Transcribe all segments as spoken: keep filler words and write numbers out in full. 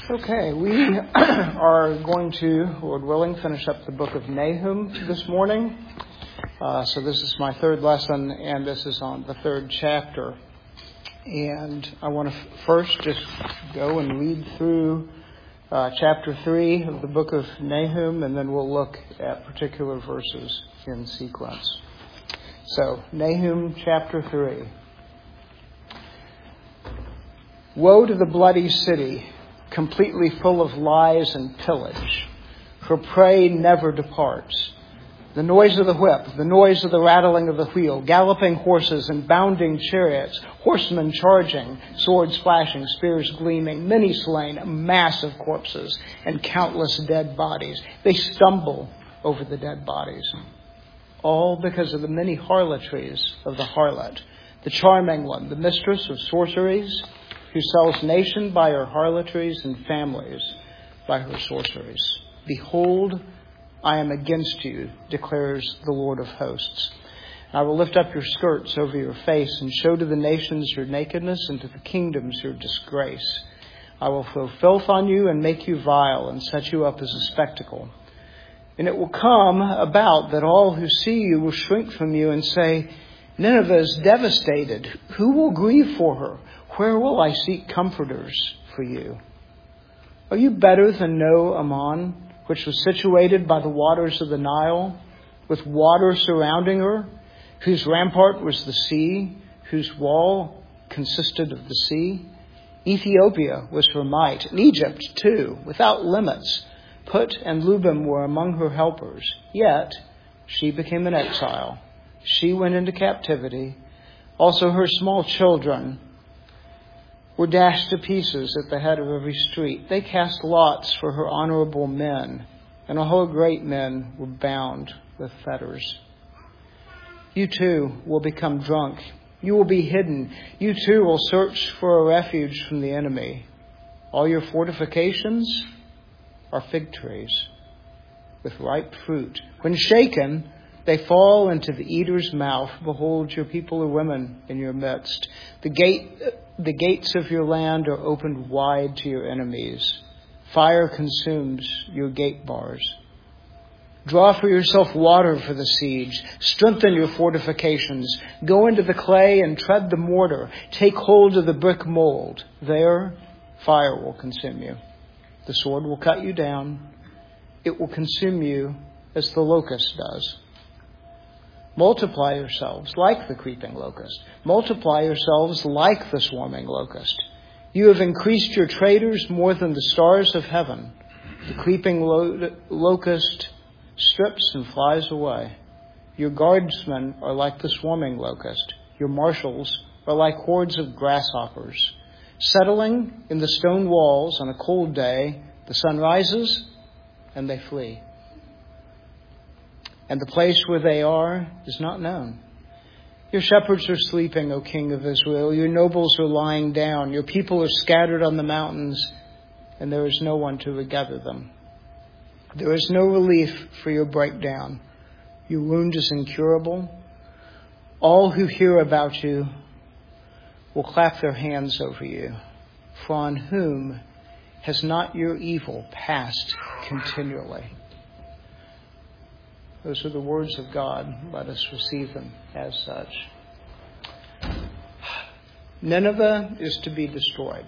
Okay, we are going to, Lord willing, finish up the book of Nahum this morning. Uh, so this is my third lesson, and this is on the third chapter. And I want to f- first just go and read through uh, chapter three of the book of Nahum, and then we'll look at particular verses in sequence. So, Nahum chapter three. Woe to the bloody city, completely full of lies and pillage. Her prey never departs. The noise of the whip, the noise of the rattling of the wheel, galloping horses and bounding chariots, horsemen charging, swords flashing, spears gleaming, many slain, a mass of corpses, and countless dead bodies. They stumble over the dead bodies, all because of the many harlotries of the harlot, the charming one, the mistress of sorceries, who sells nation by her harlotries and families by her sorceries. Behold, I am against you, declares the Lord of hosts. I will lift up your skirts over your face and show to the nations your nakedness and to the kingdoms your disgrace. I will throw filth on you and make you vile and set you up as a spectacle. And it will come about that all who see you will shrink from you and say, Nineveh is devastated. Who will grieve for her? Where will I seek comforters for you? Are you better than No Ammon, which was situated by the waters of the Nile, with water surrounding her, whose rampart was the sea, whose wall consisted of the sea? Ethiopia was her might, and Egypt too, without limits. Put and Lubim were among her helpers. Yet she became an exile. She went into captivity. Also her small children were dashed to pieces at the head of every street. They cast lots for her honorable men, and all her great men were bound with fetters. You too will become drunk. You will be hidden. You too will search for a refuge from the enemy. All your fortifications are fig trees with ripe fruit. When shaken, they fall into the eater's mouth. Behold, your people are women in your midst. The gate, the gates of your land are opened wide to your enemies. Fire consumes your gate bars. Draw for yourself water for the siege. Strengthen your fortifications. Go into the clay and tread the mortar. Take hold of the brick mold. There, fire will consume you. The sword will cut you down. It will consume you as the locust does. Multiply yourselves like the creeping locust. Multiply yourselves like the swarming locust. You have increased your traders more than the stars of heaven. The creeping lo- locust strips and flies away. Your guardsmen are like the swarming locust. Your marshals are like hordes of grasshoppers. Settling in the stone walls on a cold day, the sun rises and they flee. And the place where they are is not known. Your shepherds are sleeping, O King of Israel. Your nobles are lying down. Your people are scattered on the mountains, and there is no one to regather them. There is no relief for your breakdown. Your wound is incurable. All who hear about you will clap their hands over you. For on whom has not your evil passed continually? Those are the words of God. Let us receive them as such. Nineveh is to be destroyed.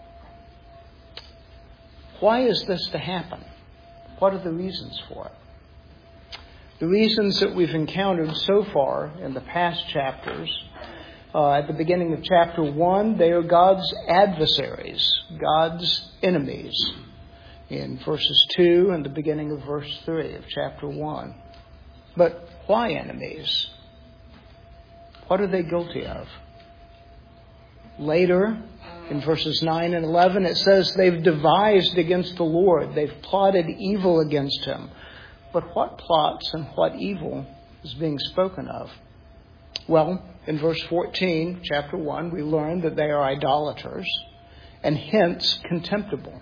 Why is this to happen? What are the reasons for it? The reasons that we've encountered so far in the past chapters, uh, at the beginning of chapter one, they are God's adversaries, God's enemies. In verses two and the beginning of verse three of chapter one. But why enemies? What are they guilty of? Later, in verses nine and eleven, it says they've devised against the Lord. They've plotted evil against him. But what plots and what evil is being spoken of? Well, in verse fourteen, chapter one, we learn that they are idolaters and hence contemptible.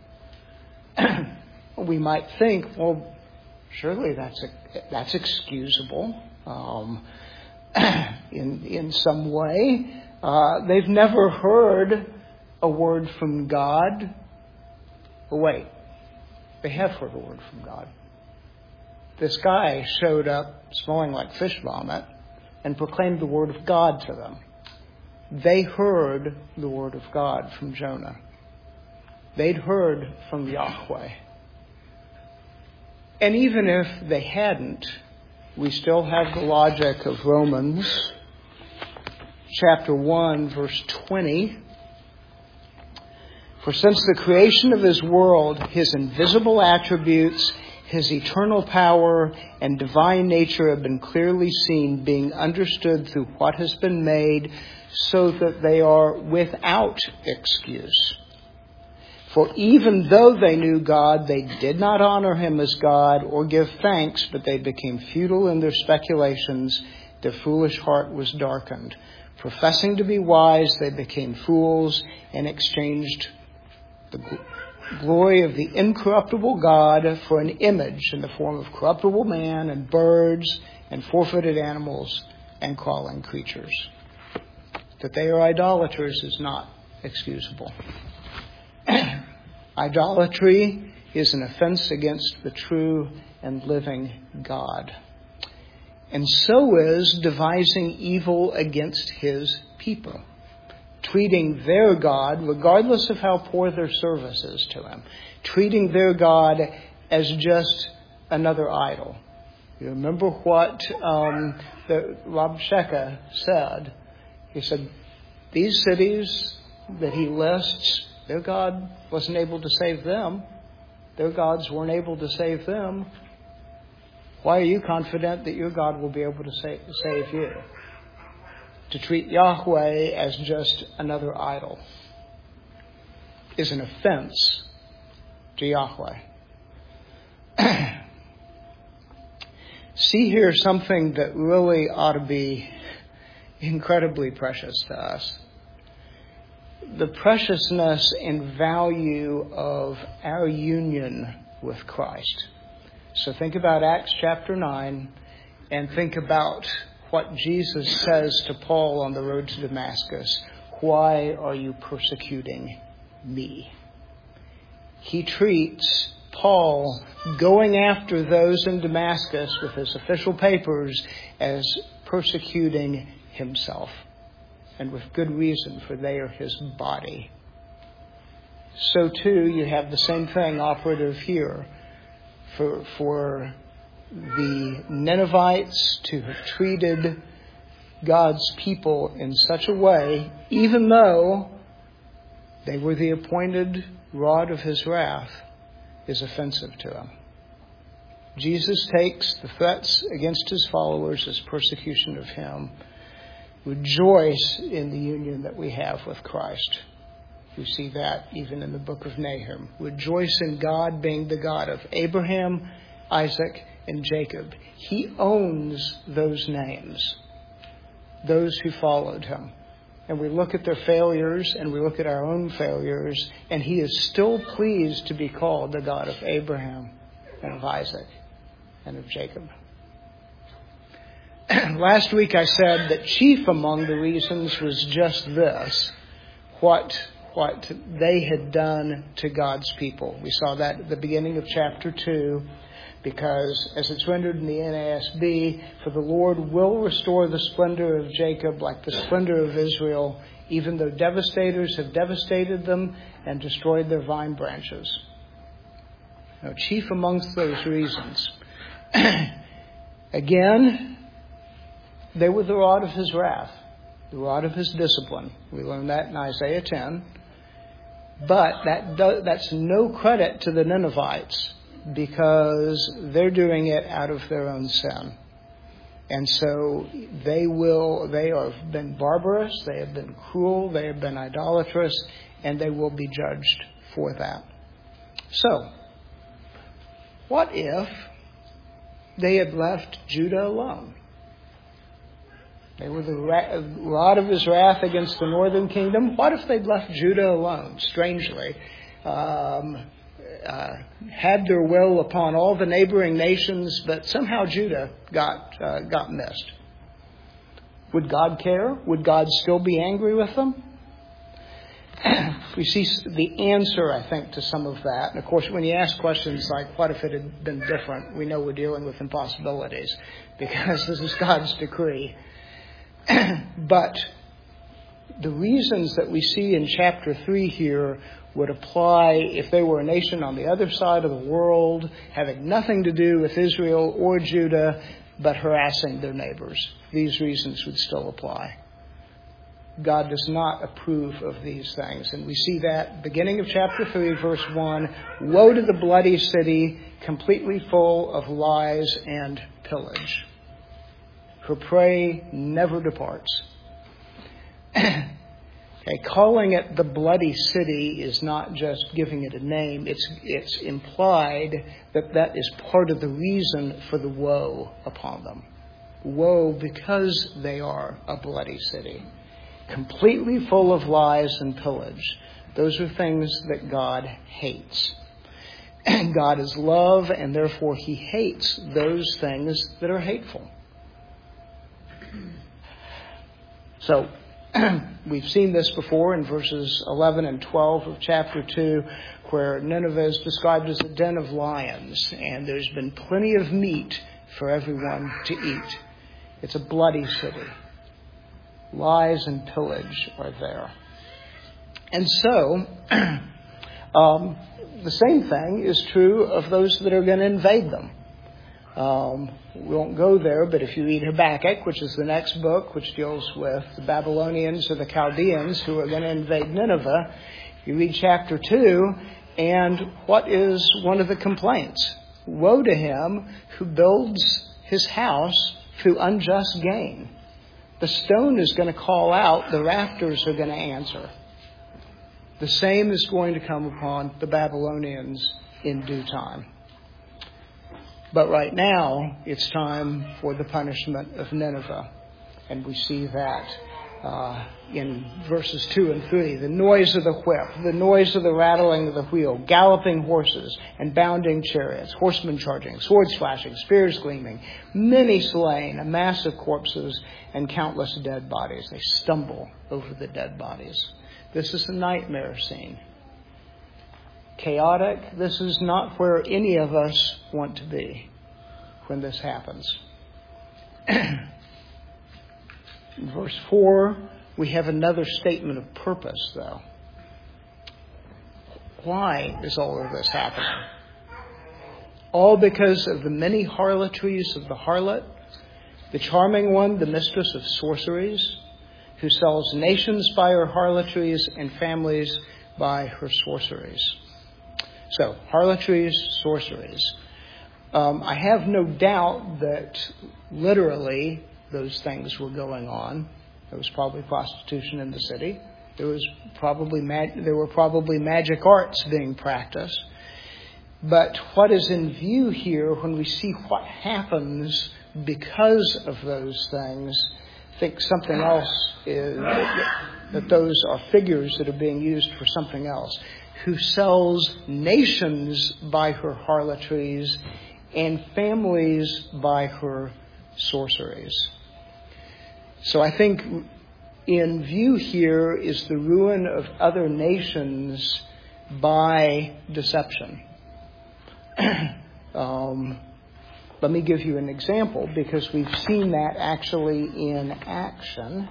We might think, well, surely that's a, that's excusable um, in in some way. Uh, they've never heard a word from God. But wait, they have heard a word from God. This guy showed up smelling like fish vomit and proclaimed the word of God to them. They heard the word of God from Jonah. They'd heard from Yahweh. And even if they hadn't, we still have the logic of Romans chapter one, verse twenty. For since the creation of his world, his invisible attributes, his eternal power and divine nature have been clearly seen, being understood through what has been made, so that they are without excuse. For even though they knew God, they did not honor him as God or give thanks, but they became futile in their speculations. Their foolish heart was darkened. Professing to be wise, they became fools and exchanged the glory of the incorruptible God for an image in the form of corruptible man and birds and four-footed animals and crawling creatures. That they are idolaters is not excusable. Idolatry is an offense against the true and living God. And so is devising evil against his people. Treating their God, regardless of how poor their service is to him, treating their God as just another idol. You remember what um, the Rabshakeh said? He said, these cities that he lists, their God wasn't able to save them. Their gods weren't able to save them. Why are you confident that your God will be able to save, save you? To treat Yahweh as just another idol is an offense to Yahweh. See here something that really ought to be incredibly precious to us. The preciousness and value of our union with Christ. So think about Acts chapter nine and think about what Jesus says to Paul on the road to Damascus. Why are you persecuting me? He treats Paul going after those in Damascus with his official papers as persecuting himself. And with good reason, for they are his body. So too, you have the same thing operative here. For, for the Ninevites to have treated God's people in such a way, even though they were the appointed rod of his wrath, is offensive to him. Jesus takes the threats against his followers as persecution of him. Rejoice in the union that we have with Christ. We see that even in the book of Nahum. Rejoice in God being the God of Abraham, Isaac, and Jacob. He owns those names, those who followed him. And we look at their failures and we look at our own failures, and he is still pleased to be called the God of Abraham and of Isaac and of Jacob. Last week I said that chief among the reasons was just this, what what they had done to God's people. We saw that at the beginning of chapter two, because as it's rendered in the N A S B, for the Lord will restore the splendor of Jacob like the splendor of Israel, even though devastators have devastated them and destroyed their vine branches. Now, chief amongst those reasons, again, they were the rod of his wrath, the rod of his discipline. We learn that in Isaiah ten. But that do, that's no credit to the Ninevites, because they're doing it out of their own sin. And so they will, they have been barbarous, they have been cruel, they have been idolatrous, and they will be judged for that. So, what if they had left Judah alone? They were the rod of his wrath against the northern kingdom. What if they'd left Judah alone, strangely, um, uh, had their will upon all the neighboring nations, but somehow Judah got uh, got missed? Would God care? Would God still be angry with them? we see the answer, I think, to some of that. And of course, when you ask questions like, what if it had been different? We know we're dealing with impossibilities because this is God's decree. But the reasons that we see in chapter three here would apply if they were a nation on the other side of the world, having nothing to do with Israel or Judah, but harassing their neighbors. These reasons would still apply. God does not approve of these things. And we see that beginning of chapter three, verse one, woe to the bloody city, completely full of lies and pillage. Her prey never departs. Okay, calling it the bloody city is not just giving it a name. It's, it's implied that that is part of the reason for the woe upon them. Woe because they are a bloody city. Completely full of lies and pillage. Those are things that God hates. And God is love, and therefore he hates those things that are hateful. So, we've seen this before in verses eleven and twelve of chapter two, where Nineveh is described as a den of lions, and there's been plenty of meat for everyone to eat. It's a bloody city. Lies and pillage are there. And so, um, the same thing is true of those that are going to invade them. Um, we won't go there, but if you read Habakkuk, which is the next book, which deals with the Babylonians or the Chaldeans who are going to invade Nineveh, you read chapter two, and what is one of the complaints? Woe to him who builds his house through unjust gain. The stone is going to call out, the rafters are going to answer. The same is going to come upon the Babylonians in due time. But right now, it's time for the punishment of Nineveh. And we see that uh, in verses two and three. The noise of the whip, the noise of the rattling of the wheel, galloping horses and bounding chariots, horsemen charging, swords flashing, spears gleaming, many slain, a mass of corpses, and countless dead bodies. They stumble over the dead bodies. This is a nightmare scene. Chaotic. This is not where any of us want to be when this happens. In verse four, we have another statement of purpose, though. Why is all of this happening? All because of the many harlotries of the harlot, the charming one, the mistress of sorceries, who sells nations by her harlotries and families by her sorceries. So, harlotries, sorceries. Um, I have no doubt that literally those things were going on. There was probably prostitution in the city. There was probably mag- there were probably magic arts being practiced. But what is in view here when we see what happens because of those things, I think something else is, that those are figures that are being used for something else. Who sells nations by her harlotries and families by her sorceries. So I think in view here is the ruin of other nations by deception. um, let me give you an example, because we've seen that actually in action.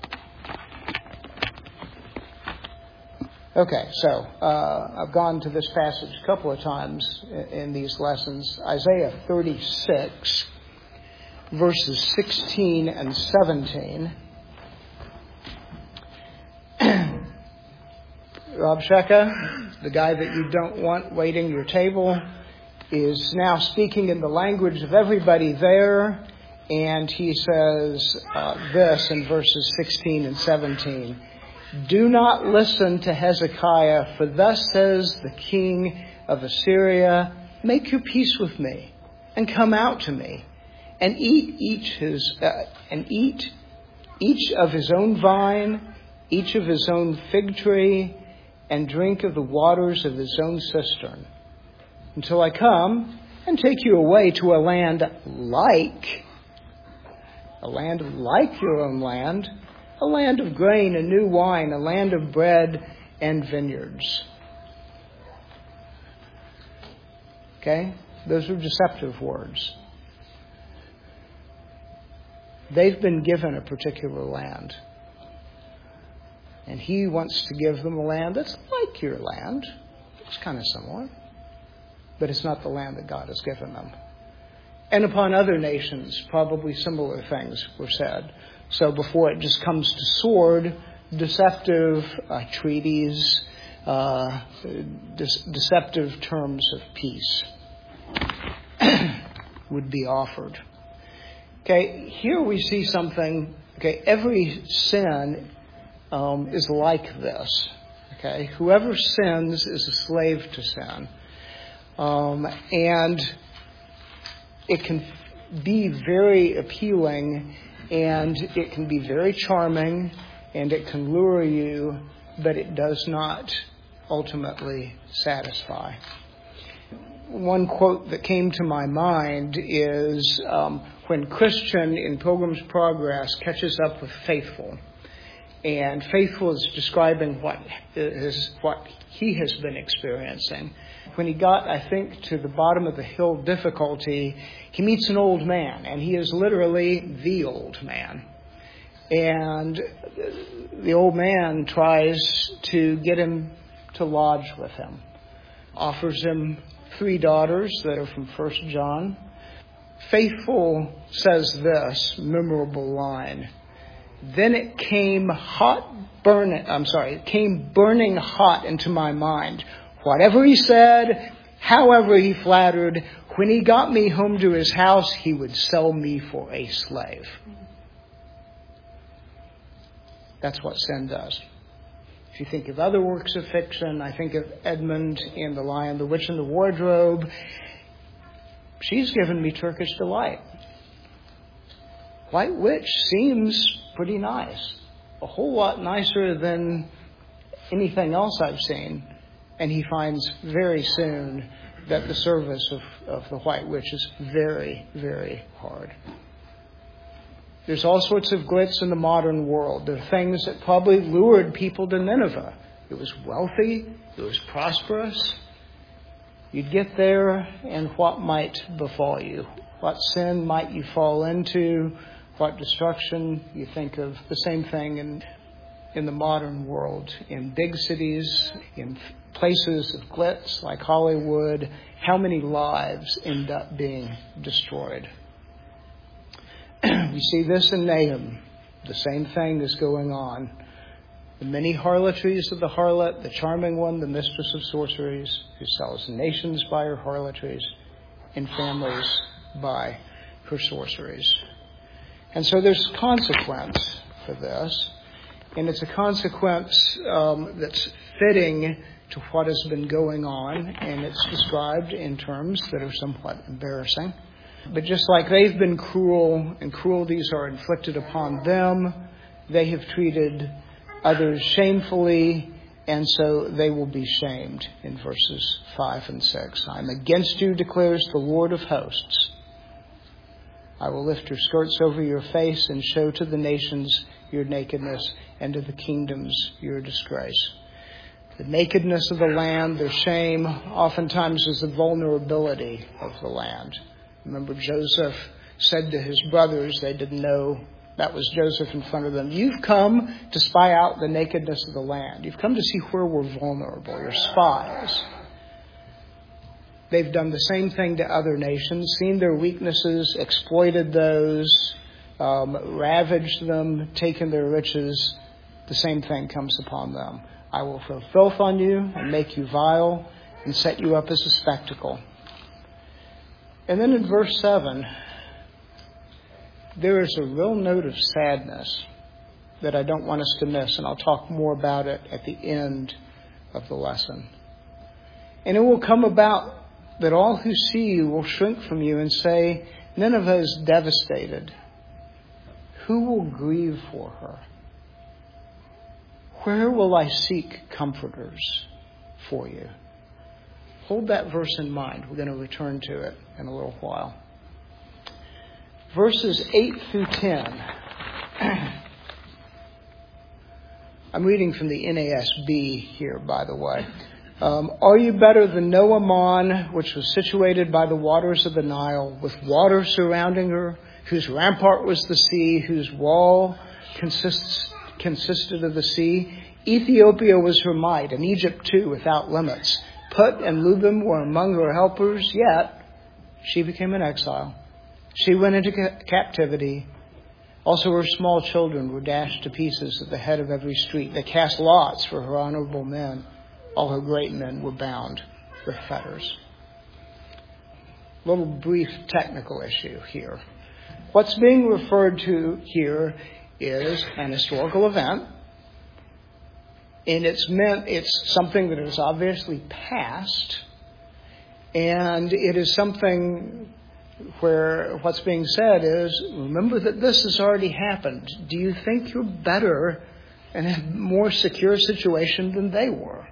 Okay, so uh, I've gone to this passage a couple of times in these lessons. Isaiah thirty-six, verses sixteen and seventeen. Rob Sheka, the guy that you don't want waiting your table, is now speaking in the language of everybody there, and he says uh, this in verses sixteen and seventeen. Do not listen to Hezekiah, for thus says the king of Assyria, make your peace with me, and come out to me, and eat each his uh, and eat each of his own vine, each of his own fig tree, and drink of the waters of his own cistern, until I come and take you away to a land like, a land like your own land, a land of grain and new wine, a land of bread and vineyards. Okay? Those are deceptive words. They've been given a particular land. And he wants to give them a land that's like your land. It's kind of similar. But it's not the land that God has given them. And upon other nations, probably similar things were said. So before it just comes to sword, deceptive uh, treaties, uh, de- deceptive terms of peace would be offered. Okay, here we see something. Okay, every sin um, is like this. Okay, whoever sins is a slave to sin. Um, and it can be very appealing, and it can be very charming, and it can lure you, but it does not ultimately satisfy. One quote that came to my mind is um, when Christian in Pilgrim's Progress catches up with Faithful. And Faithful is describing what is what he has been experiencing. When he got, I think, to the bottom of the hill difficulty, he meets an old man, and he is literally the old man. And the old man tries to get him to lodge with him, offers him three daughters that are from First John. Faithful says this memorable line: "Then it came hot burning, I'm sorry, it came burning hot into my mind. Whatever he said, however he flattered, when he got me home to his house, he would sell me for a slave." That's what sin does. If you think of other works of fiction, I think of Edmund in The Lion, the Witch, and the Wardrobe. She's given me Turkish delight. White Witch seems pretty nice. A whole lot nicer than anything else I've seen. And he finds very soon that the service of, of the White Witch is very, very hard. There's all sorts of glitz in the modern world. There are things that probably lured people to Nineveh. It was wealthy. It was prosperous. You'd get there, and what might befall you? What sin might you fall into? What destruction? You think of the same thing in, in the modern world. In big cities, in places of glitz like Hollywood, how many lives end up being destroyed? We see this in Nahum. The same thing is going on. The many harlotries of the harlot, the charming one, the mistress of sorceries, who sells nations by her harlotries and families by her sorceries. And so there's consequence for this. And it's a consequence um, that's fitting to what has been going on. And it's described in terms that are somewhat embarrassing. But just like they've been cruel, and cruelties are inflicted upon them, they have treated others shamefully, and so they will be shamed in verses five and six. "I'm against you, declares the Lord of hosts. I will lift your skirts over your face and show to the nations your nakedness, and to the kingdoms your disgrace." The nakedness of the land, their shame, oftentimes is the vulnerability of the land. Remember, Joseph said to his brothers, they didn't know that was Joseph in front of them, "You've come to spy out the nakedness of the land. You've come to see where we're vulnerable. You're spies." They've done the same thing to other nations, seen their weaknesses, exploited those, um, ravaged them, taken their riches. The same thing comes upon them. "I will throw filth on you and make you vile and set you up as a spectacle." And then in verse seven, there is a real note of sadness that I don't want us to miss, and I'll talk more about it at the end of the lesson. "And it will come about that all who see you will shrink from you and say, 'Nineveh is devastated. Who will grieve for her? Where will I seek comforters for you?'" Hold that verse in mind. We're going to return to it in a little while. Verses eight through ten. I'm reading from the N A S B here, by the way. Um, Are you better than No-Amon, which was situated by the waters of the Nile, with water surrounding her, whose rampart was the sea, whose wall consists, consisted of the sea? Ethiopia was her might, and Egypt too, without limits. Put and Lubim were among her helpers, yet she became an exile. She went into ca- captivity. Also her small children were dashed to pieces at the head of every street. They cast lots for her honorable men. All her great men were bound with fetters. Little brief technical issue here. What's being referred to here is an historical event. And it's meant, it's something that is obviously past. And it is something where what's being said is, remember that this has already happened. Do you think you're better and in a more secure situation than they were?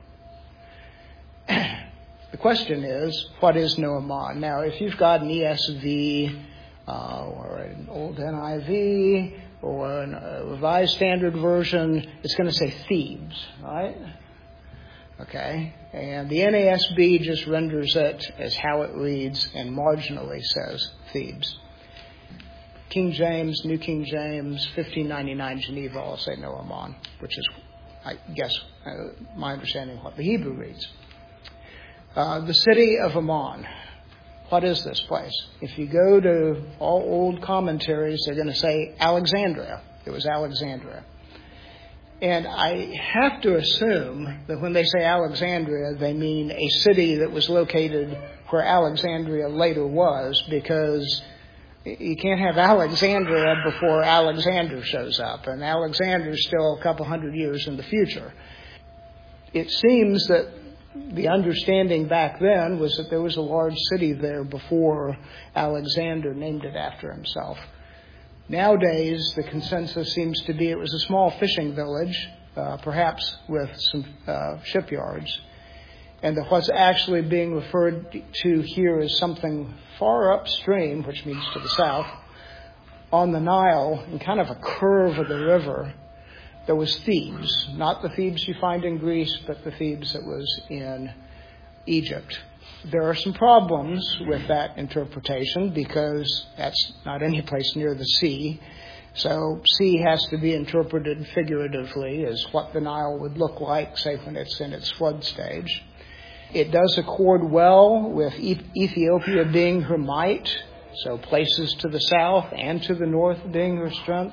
The question is, what is No-Amon? Now, if you've got an E S V uh, or an old N I V or a Revised Standard Version, it's going to say Thebes, right? Okay. And the N A S B just renders it as how it reads and marginally says Thebes. King James, New King James, fifteen ninety-nine Geneva all say No-Amon, which is, I guess, uh, my understanding of what the Hebrew reads. Uh, the city of Ammon. What is this place? If you go to all old commentaries, they're going to say Alexandria. It was Alexandria. And I have to assume that when they say Alexandria, they mean a city that was located where Alexandria later was, because you can't have Alexandria before Alexander shows up. And Alexander's still a couple hundred years in the future. It seems that the understanding back then was that there was a large city there before Alexander named it after himself. Nowadays, the consensus seems to be it was a small fishing village, uh, perhaps with some uh, shipyards, and that what's actually being referred to here is something far upstream, which means to the south, on the Nile, in kind of a curve of the river. There was Thebes, not the Thebes you find in Greece, but the Thebes that was in Egypt. There are some problems with that interpretation because that's not any place near the sea. So sea has to be interpreted figuratively as what the Nile would look like, say, when it's in its flood stage. It does accord well with Ethiopia being her might, so places to the south and to the north being her strength.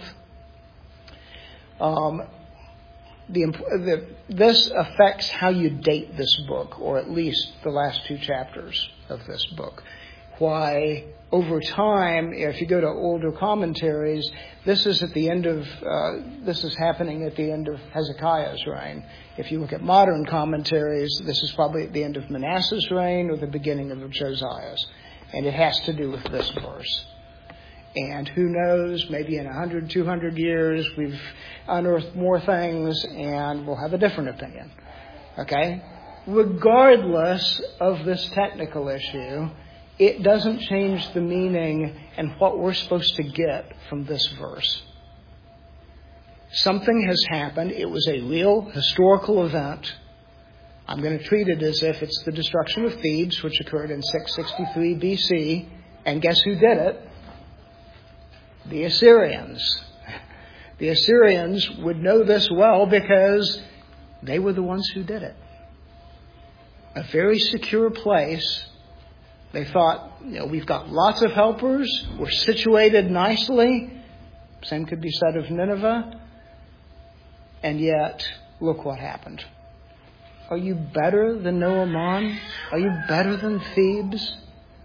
Um, the, the, this affects how you date this book, or at least the last two chapters of this book. Why, over time, if you go to older commentaries, this is at the end of uh, this is happening at the end of Hezekiah's reign. If you look at modern commentaries, this is probably at the end of Manasseh's reign or the beginning of Josiah's, and it has to do with this verse. And who knows, maybe in one hundred, two hundred years, we've unearthed more things and we'll have a different opinion. Okay? Regardless of this technical issue, it doesn't change the meaning and what we're supposed to get from this verse. Something has happened. It was a real historical event. I'm going to treat it as if it's the destruction of Thebes, which occurred in six sixty-three B C. And guess who did it? The Assyrians. The Assyrians would know this well because they were the ones who did it. A very secure place. They thought, you know, we've got lots of helpers. We're situated nicely. Same could be said of Nineveh. And yet, look what happened. Are you better than No-Amon? Are you better than Thebes?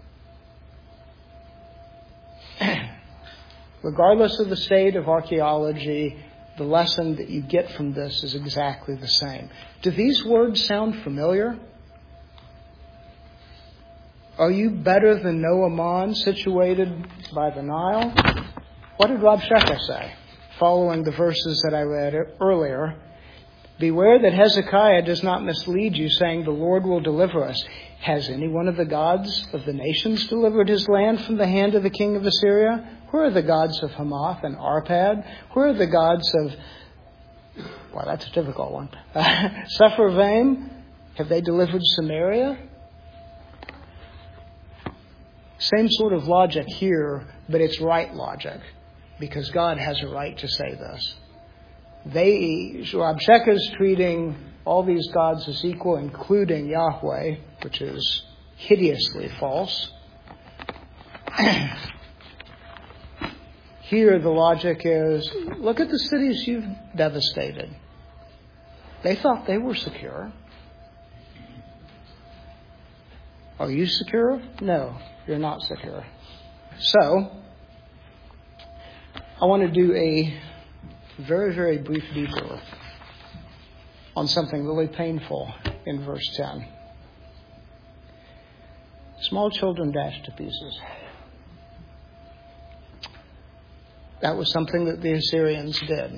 Regardless of the state of archaeology, the lesson that you get from this is exactly the same. Do these words sound familiar? Are you better than No-Amon, situated by the Nile? What did Rob Shecker say, following the verses that I read earlier? Beware that Hezekiah does not mislead you, saying, the Lord will deliver us. Has any one of the gods of the nations delivered his land from the hand of the king of Assyria? Where are the gods of Hamath and Arpad? Where are the gods of Well, that's a difficult one. Sepharvaim, have they delivered Samaria? Same sort of logic here, but it's right logic, because God has a right to say this. They, Rabshakeh is treating all these gods as equal, including Yahweh, which is hideously false. Here the logic is, look at the cities you've devastated. They thought they were secure. Are you secure? No, you're not secure. So, I want to do a very, very brief detour on something really painful in verse ten. Small children dashed to pieces. That was something that the Assyrians did.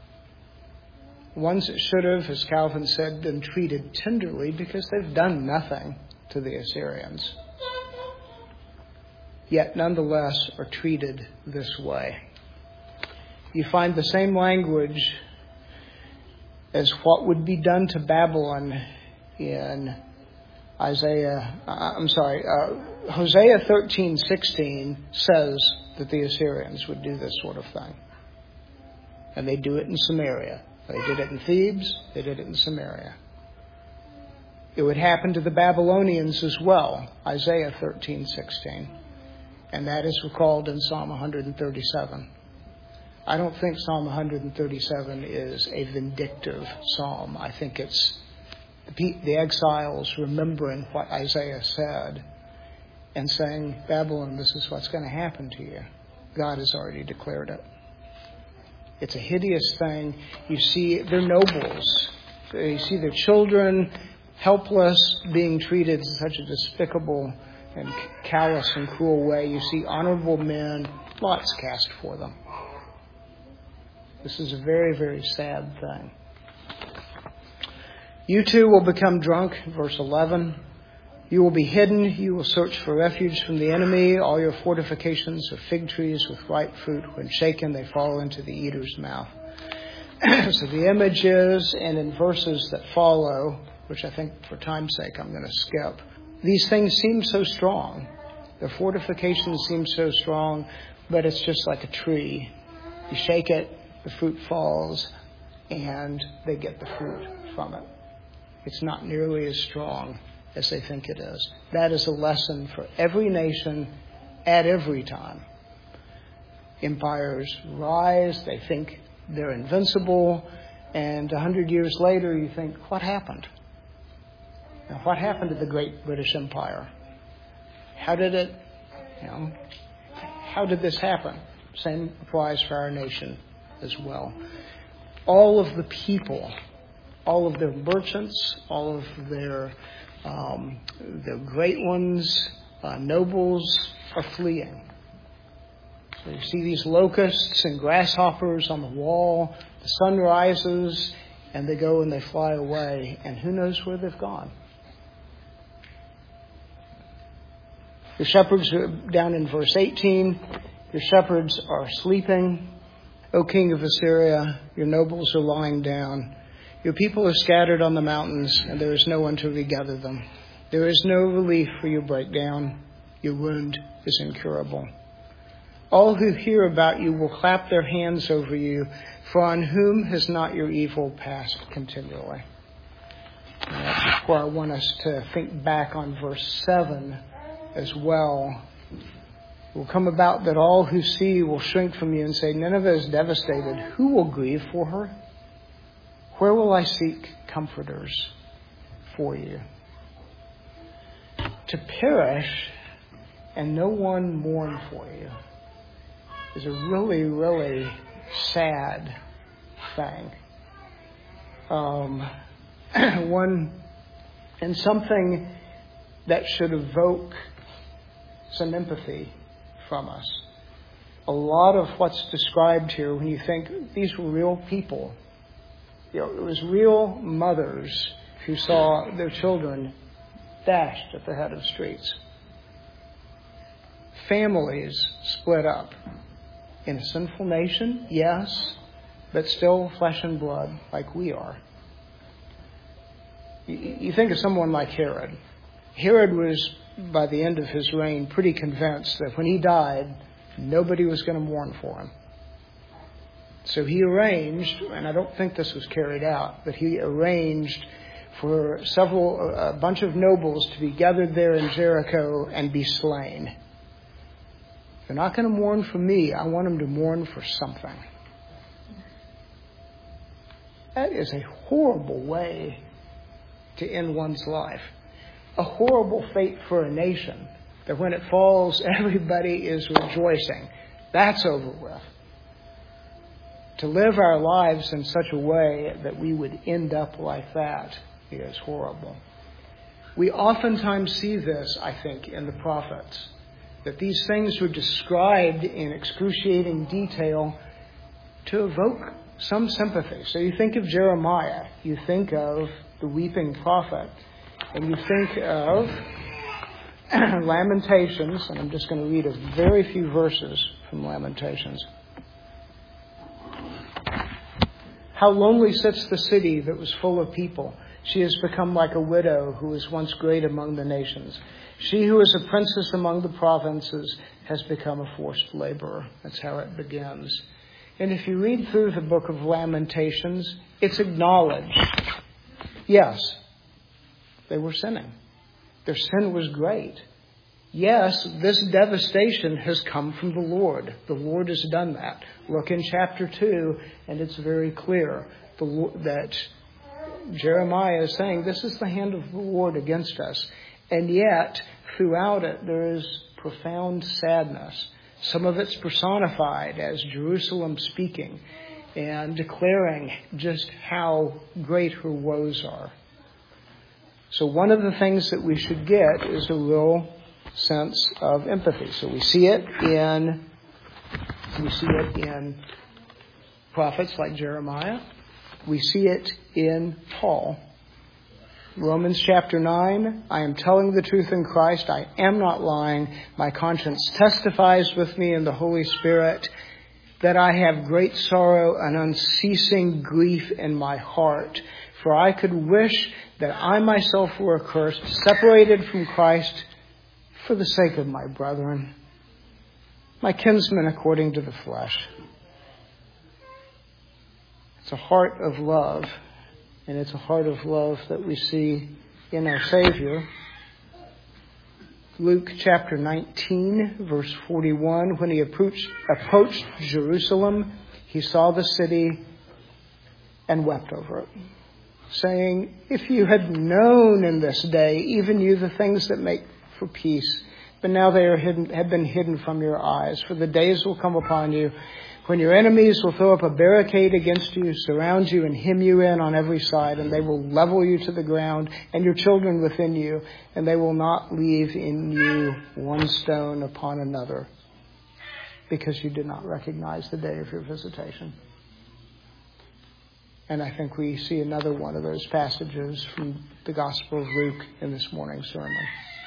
Ones that should have, as Calvin said, been treated tenderly because they've done nothing to the Assyrians, yet nonetheless are treated this way. You find the same language as what would be done to Babylon in Isaiah, I'm sorry, uh, Hosea thirteen sixteen says that the Assyrians would do this sort of thing. And they do it in Samaria. They did it in Thebes, they did it in Samaria. It would happen to the Babylonians as well, Isaiah thirteen sixteen. And that is recalled in Psalm one thirty-seven. I don't think Psalm one thirty-seven is a vindictive psalm. I think it's the, the exiles remembering what Isaiah said and saying, Babylon, this is what's going to happen to you. God has already declared it. It's a hideous thing. You see their nobles. You see their children helpless, being treated in such a despicable and callous and cruel way. You see honorable men, lots cast for them. This is a very, very sad thing. You too will become drunk, verse eleven. You will be hidden. You will search for refuge from the enemy. All your fortifications are fig trees with ripe fruit. When shaken, they fall into the eater's mouth. So the image is, and in verses that follow, which I think for time's sake I'm going to skip, these things seem so strong. Their fortifications seem so strong, but it's just like a tree. You shake it, the fruit falls, and they get the fruit from it. It's not nearly as strong as they think it is. That is a lesson for every nation at every time. Empires rise, they think they're invincible, and a hundred years later you think, what happened? Now, what happened to the great British Empire? How did it, you know, how did this happen? Same applies for our nation as well. All of the people, all of their merchants, all of their um, their great ones, uh, nobles are fleeing. So you see these locusts and grasshoppers on the wall. The sun rises, and they go and they fly away, and who knows where they've gone. The shepherds are down in verse eighteen. Your shepherds are sleeping. O king of Assyria, your nobles are lying down. Your people are scattered on the mountains, and there is no one to regather them. There is no relief for your breakdown. Your wound is incurable. All who hear about you will clap their hands over you, for on whom has not your evil passed continually? And that's where I want us to think back on verse seven as well. It will come about that all who see will shrink from you and say, Nineveh is devastated. Who will grieve for her? Where will I seek comforters for you? To perish and no one mourn for you is a really, really sad thing. Um, one, and something that should evoke some empathy from us. A lot of what's described here, when you think these were real people, you know, it was real mothers who saw their children dashed at the head of streets. Families split up. In a sinful nation, yes, but still flesh and blood like we are. You think of someone like Herod. Herod was, by the end of his reign, pretty convinced that when he died, nobody was going to mourn for him. So he arranged, and I don't think this was carried out, but he arranged for several, a bunch of nobles to be gathered there in Jericho and be slain. They're not going to mourn for me. I want them to mourn for something. That is a horrible way to end one's life. A horrible fate for a nation, that when it falls, everybody is rejoicing. That's over with. To live our lives in such a way that we would end up like that is horrible. We oftentimes see this, I think, in the prophets, that these things were described in excruciating detail to evoke some sympathy. So you think of Jeremiah, you think of the weeping prophet, and you think of Lamentations, and I'm just going to read a very few verses from Lamentations. How lonely sits the city that was full of people. She has become like a widow who was once great among the nations. She who was a princess among the provinces has become a forced laborer. That's how it begins. And if you read through the book of Lamentations, it's acknowledged. Yes, they were sinning. Their sin was great. Yes, this devastation has come from the Lord. The Lord has done that. Look in chapter two, and it's very clear that Jeremiah is saying, this is the hand of the Lord against us. And yet, throughout it, there is profound sadness. Some of it's personified as Jerusalem speaking and declaring just how great her woes are. So one of the things that we should get is a real sense of empathy. So we see it in we see it in prophets like Jeremiah. We see it in Paul. Romans chapter nine, I am telling the truth in Christ. I am not lying. My conscience testifies with me in the Holy Spirit that I have great sorrow and unceasing grief in my heart. For I could wish that I myself were accursed, separated from Christ for the sake of my brethren, my kinsmen according to the flesh. It's a heart of love. And it's a heart of love that we see in our Savior. Luke chapter nineteen, verse forty-one, when he approached, approached Jerusalem, he saw the city and wept over it, saying, if you had known in this day, even you, the things that make for peace, but now they are hidden, have been hidden from your eyes. For the days will come upon you when your enemies will throw up a barricade against you, surround you, and hem you in on every side, and they will level you to the ground, and your children within you, and they will not leave in you one stone upon another, because you did not recognize the day of your visitation. And I think we see another one of those passages from the Gospel of Luke in this morning's sermon.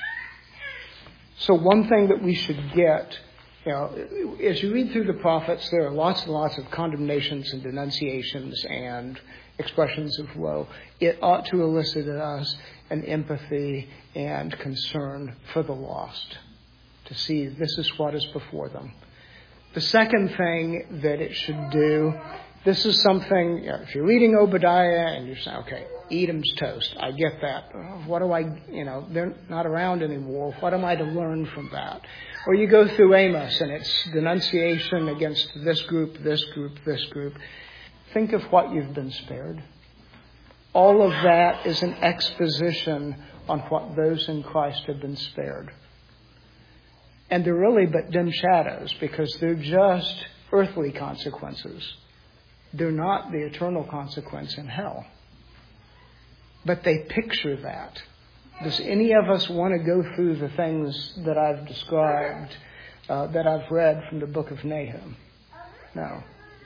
So one thing that we should get, you know, as you read through the prophets, there are lots and lots of condemnations and denunciations and expressions of woe. It ought to elicit in us an empathy and concern for the lost, to see this is what is before them. The second thing that it should do, this is something, you know, if you're reading Obadiah and you say, okay, Edom's toast, I get that. What do I, you know, they're not around anymore. What am I to learn from that? Or you go through Amos and it's denunciation against this group, this group, this group. Think of what you've been spared. All of that is an exposition on what those in Christ have been spared. And they're really but dim shadows, because they're just earthly consequences. They're not the eternal consequence in hell. But they picture that. Does any of us want to go through the things that I've described, uh, that I've read from the book of Nahum? No.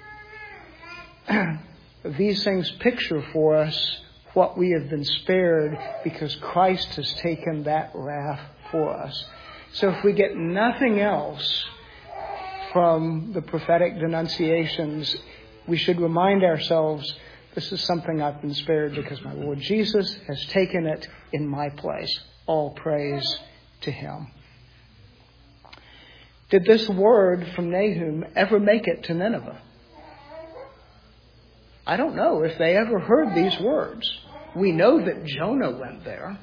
These things picture for us what we have been spared because Christ has taken that wrath for us. So if we get nothing else from the prophetic denunciations, we should remind ourselves, this is something I've been spared because my Lord Jesus has taken it in my place. All praise to him. Did this word from Nahum ever make it to Nineveh? I don't know if they ever heard these words. We know that Jonah went there.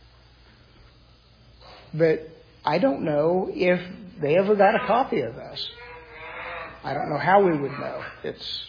But I don't know if they ever got a copy of this. I don't know how we would know. It's,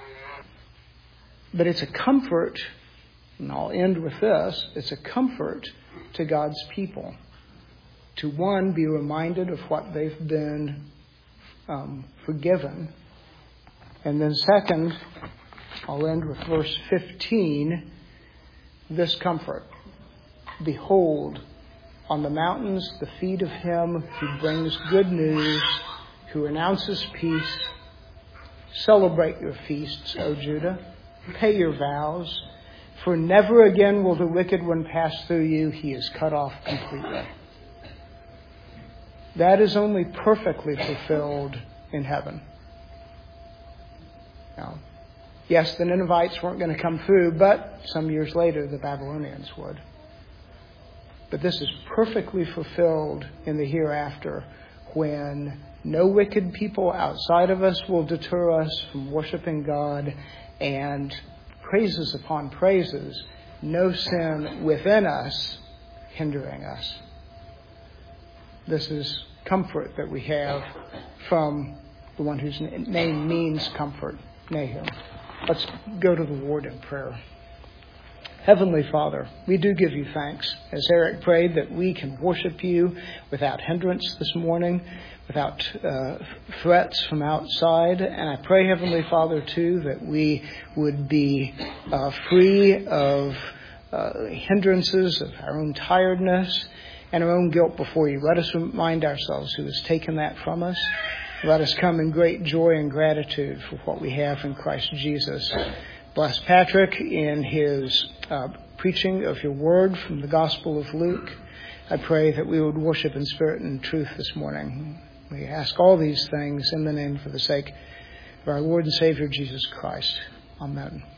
but it's a comfort, and I'll end with this, it's a comfort to God's people to, one, be reminded of what they've been um, forgiven. And then second, I'll end with verse fifteen, this comfort. Behold, on the mountains the feet of him who brings good news, who announces peace. Celebrate your feasts, O Judah. Pay your vows. For never again will the wicked one pass through you. He is cut off completely. That is only perfectly fulfilled in heaven. Now, yes, the Ninevites weren't going to come through, but some years later the Babylonians would. But this is perfectly fulfilled in the hereafter, when no wicked people outside of us will deter us from worshiping God, and praises upon praises, no sin within us hindering us. This is comfort that we have from the one whose name means comfort, Nahum. Let's go to the Lord in prayer. Heavenly Father, we do give you thanks, as Eric prayed, that we can worship you without hindrance this morning, without uh, threats from outside. And I pray, Heavenly Father, too, that we would be uh, free of uh, hindrances, of our own tiredness and our own guilt before you. Let us remind ourselves who has taken that from us. Let us come in great joy and gratitude for what we have in Christ Jesus. Bless Patrick in his uh, preaching of your word from the Gospel of Luke. I pray that we would worship in spirit and truth this morning. We ask all these things in the name for the sake of our Lord and Savior Jesus Christ. Amen.